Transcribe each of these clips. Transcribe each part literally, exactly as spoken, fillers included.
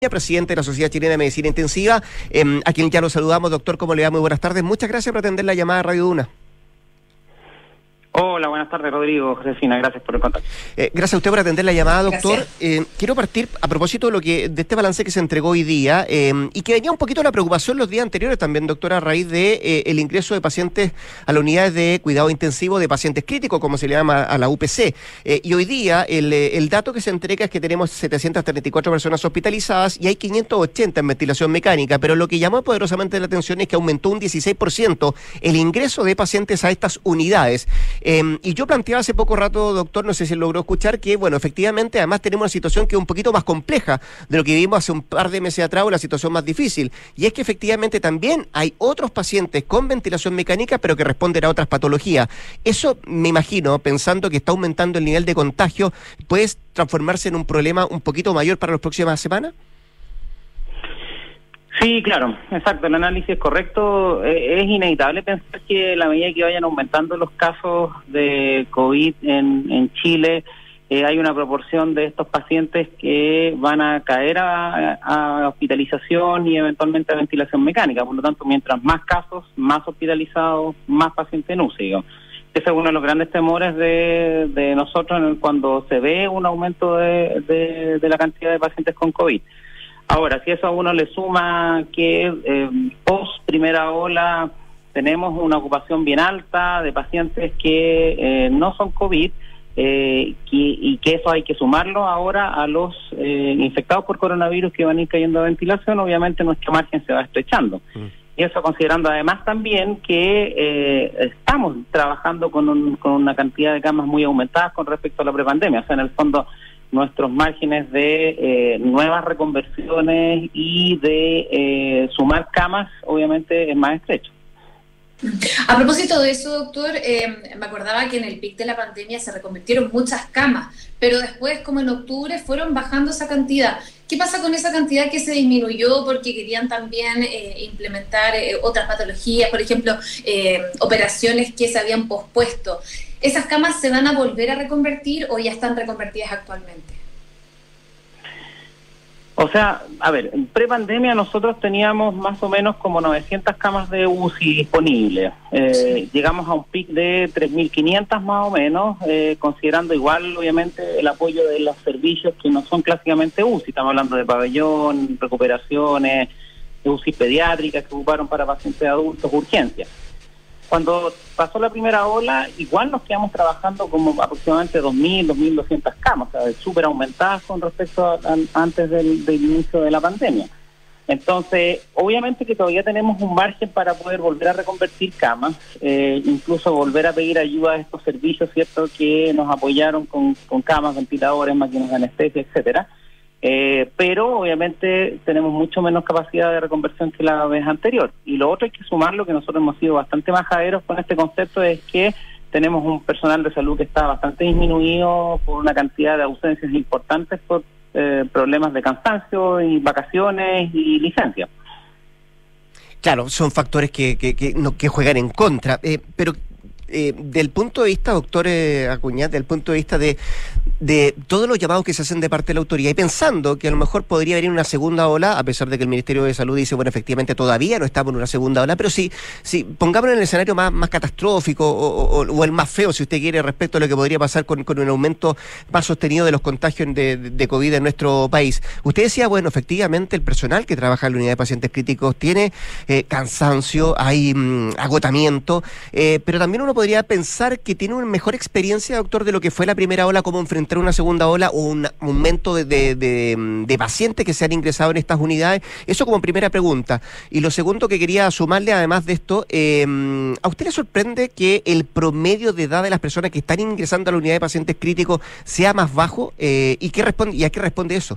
Presidente de la Sociedad Chilena de Medicina Intensiva, eh, a quien ya lo saludamos. Doctor, ¿cómo le va? Muy buenas tardes. Muchas gracias por atender la llamada de Radio Duna. Hola, buenas tardes, Rodrigo, Josefina, gracias por el contacto. Eh, gracias a usted por atender la llamada, doctor. Eh, quiero partir a propósito de lo que de este balance que se entregó hoy día eh, y que venía un poquito la preocupación los días anteriores también, doctora, a raíz de eh, el ingreso de pacientes a las unidades de cuidado intensivo de pacientes críticos, como se le llama a la U P C. Eh, y hoy día el, el dato que se entrega es que tenemos setecientas treinta y cuatro personas hospitalizadas y hay quinientas ochenta en ventilación mecánica, pero lo que llamó poderosamente la atención es que aumentó un dieciséis por ciento el ingreso de pacientes a estas unidades. Eh, y yo planteaba hace poco rato, doctor, no sé si logró escuchar, que bueno, efectivamente, además tenemos una situación que es un poquito más compleja de lo que vivimos hace un par de meses atrás, o la situación más difícil, y es que efectivamente también hay otros pacientes con ventilación mecánica, pero que responden a otras patologías. Eso, me imagino, pensando que está aumentando el nivel de contagio, ¿puede transformarse en un problema un poquito mayor para las próximas semanas? Sí, claro, exacto, el análisis es correcto. Eh, es inevitable pensar que a la medida que vayan aumentando los casos de COVID en, en Chile, eh, hay una proporción de estos pacientes que van a caer a, a hospitalización y eventualmente a ventilación mecánica. Por lo tanto, mientras más casos, más hospitalizados, más pacientes en U C I. Digo. Ese es uno de los grandes temores de, de nosotros cuando se ve un aumento de, de, de la cantidad de pacientes con COVID. Ahora, si eso a uno le suma que eh, post primera ola tenemos una ocupación bien alta de pacientes que eh, no son COVID eh, que, y que eso hay que sumarlo ahora a los eh, infectados por coronavirus que van a ir cayendo a ventilación, obviamente nuestro margen se va estrechando. Mm. Y eso considerando además también que eh, estamos trabajando con, un, con una cantidad de camas muy aumentadas con respecto a la prepandemia. O sea, en el fondo nuestros márgenes de eh, nuevas reconversiones y de eh, sumar camas, obviamente, es más estrecho. A propósito de eso, doctor, eh, me acordaba que en el pic de la pandemia se reconvirtieron muchas camas, pero después, como en octubre, fueron bajando esa cantidad. ¿Qué pasa con esa cantidad que se disminuyó porque querían también eh, implementar eh, otras patologías, por ejemplo, eh, operaciones que se habían pospuesto? ¿Esas camas se van a volver a reconvertir o ya están reconvertidas actualmente? O sea, a ver, en prepandemia nosotros teníamos más o menos como novecientas camas de U C I disponibles. Eh, sí. Llegamos a un pic de tres mil quinientas más o menos, eh, considerando igual, obviamente, el apoyo de los servicios que no son clásicamente U C I. Estamos hablando de pabellón, recuperaciones, de U C I pediátricas que ocuparon para pacientes adultos, urgencias. Cuando pasó la primera ola, igual nos quedamos trabajando como aproximadamente dos mil, dos mil doscientas camas, o sea, súper aumentadas con respecto a, a, antes del, del inicio de la pandemia. Entonces, obviamente que todavía tenemos un margen para poder volver a reconvertir camas, eh, incluso volver a pedir ayuda a estos servicios, ¿cierto?, que nos apoyaron con, con camas, ventiladores, máquinas de anestesia, etcétera. Eh, pero obviamente tenemos mucho menos capacidad de reconversión que la vez anterior. Y lo otro hay que sumarlo, que nosotros hemos sido bastante majaderos con este concepto, es que tenemos un personal de salud que está bastante disminuido por una cantidad de ausencias importantes por eh, problemas de cansancio y vacaciones y licencias. Claro, son factores que, que, que, no, que juegan en contra, eh, pero eh, del punto de vista, doctor eh, Acuñat, del punto de vista de de todos los llamados que se hacen de parte de la autoridad y pensando que a lo mejor podría venir una segunda ola, a pesar de que el Ministerio de Salud dice, bueno, efectivamente todavía no estamos en una segunda ola, pero sí, sí pongámonos en el escenario más, más catastrófico o, o, o el más feo, si usted quiere, respecto a lo que podría pasar con, con un aumento más sostenido de los contagios de, de COVID en nuestro país. Usted decía, bueno, efectivamente el personal que trabaja en la unidad de pacientes críticos tiene eh, cansancio, hay mmm, agotamiento, eh, pero también uno podría pensar que tiene una mejor experiencia, doctor, de lo que fue la primera ola, como enfrentar una segunda ola o un aumento de, de, de, de pacientes que se han ingresado en estas unidades. Eso como primera pregunta. Y lo segundo que quería sumarle, además de esto, eh, ¿a usted le sorprende que el promedio de edad de las personas que están ingresando a la unidad de pacientes críticos sea más bajo? Eh, ¿y qué responde, y a qué responde eso?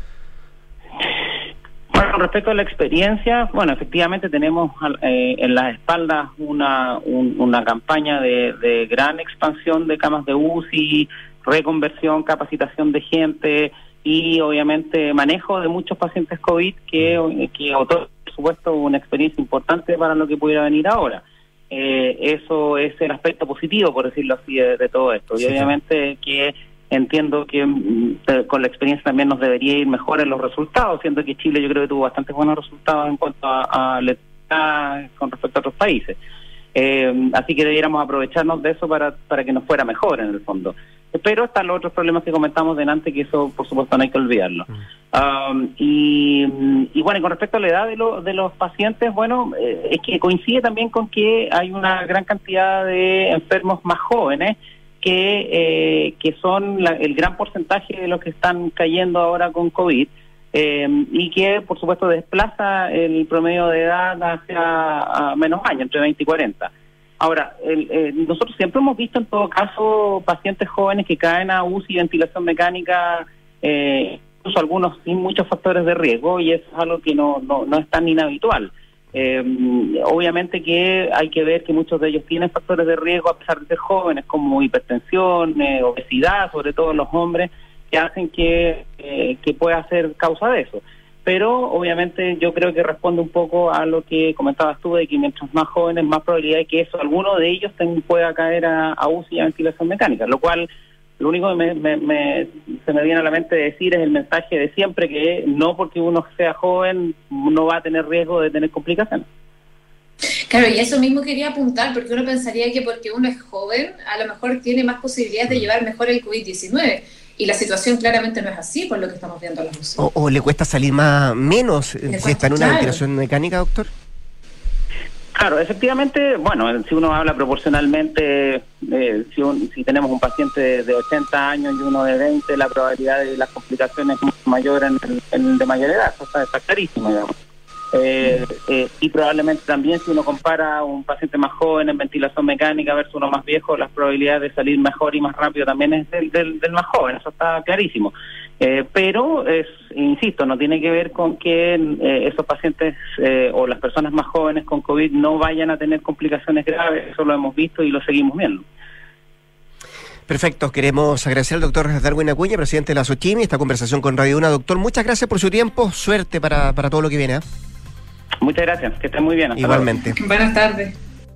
Bueno, con respecto a la experiencia, bueno, efectivamente tenemos eh, en las espaldas una, un, una campaña de, de gran expansión de camas de U C I, reconversión, capacitación de gente y obviamente manejo de muchos pacientes COVID que, que otorga, por supuesto, una experiencia importante para lo que pudiera venir ahora. Eh, eso es el aspecto positivo, por decirlo así, de, de todo esto. Y sí, obviamente que entiendo que eh, con la experiencia también nos debería ir mejor en los resultados, siendo que Chile yo creo que tuvo bastantes buenos resultados en cuanto a, a letalidad con respecto a otros países. Eh, así que debiéramos aprovecharnos de eso para, para que nos fuera mejor en el fondo. Pero están los otros problemas que comentamos delante, que eso por supuesto no hay que olvidarlo. Mm. Um, y, y bueno, y con respecto a la edad de, lo, de los pacientes, bueno, eh, es que coincide también con que hay una gran cantidad de enfermos más jóvenes que, eh, que son la, el gran porcentaje de los que están cayendo ahora con COVID, eh, y que por supuesto desplaza el promedio de edad hacia a menos años, entre veinte y cuarenta. Ahora, el, eh, nosotros siempre hemos visto en todo caso pacientes jóvenes que caen a U C I y ventilación mecánica, eh, incluso algunos sin muchos factores de riesgo, y eso es algo que no, no, no es tan inhabitual. Eh, obviamente que hay que ver que muchos de ellos tienen factores de riesgo a pesar de ser jóvenes, como hipertensión, eh, obesidad, sobre todo en los hombres, que hacen que, eh, que pueda ser causa de eso. Pero obviamente yo creo que responde un poco a lo que comentabas tú, de que mientras más jóvenes, más probabilidad de que eso, alguno de ellos ten, pueda caer a, a U C I y a ventilación mecánica, lo cual lo único que me, me, me, se me viene a la mente decir es el mensaje de siempre, que no porque uno sea joven no va a tener riesgo de tener complicaciones. Claro, y eso mismo quería apuntar, porque uno pensaría que porque uno es joven, a lo mejor tiene más posibilidades de llevar mejor el COVID diecinueve. Y la situación claramente no es así, por lo que estamos viendo en la U C I. O, o le cuesta salir más menos si está en una claro. ventilación mecánica, doctor. Claro, efectivamente, bueno, si uno habla proporcionalmente, eh, si, un, si tenemos un paciente de, de ochenta años y uno de veinte, la probabilidad de las complicaciones es mucho mayor en el, en el de mayor edad, o sea, está clarísimo, digamos. Eh, eh, y probablemente también si uno compara a un paciente más joven en ventilación mecánica versus uno más viejo, las probabilidades de salir mejor y más rápido también es del, del, del más joven, eso está clarísimo. Eh, pero, es, insisto, no tiene que ver con que eh, esos pacientes eh, o las personas más jóvenes con COVID no vayan a tener complicaciones graves, eso lo hemos visto y lo seguimos viendo. Perfecto, queremos agradecer al doctor Darwin Acuña, presidente de la SOCHIMI, esta conversación con Radio Una. Doctor, muchas gracias por su tiempo, suerte para, para todo lo que viene, ¿eh? Muchas gracias, que estén muy bien. Hasta Igualmente. Luego. Buenas tardes.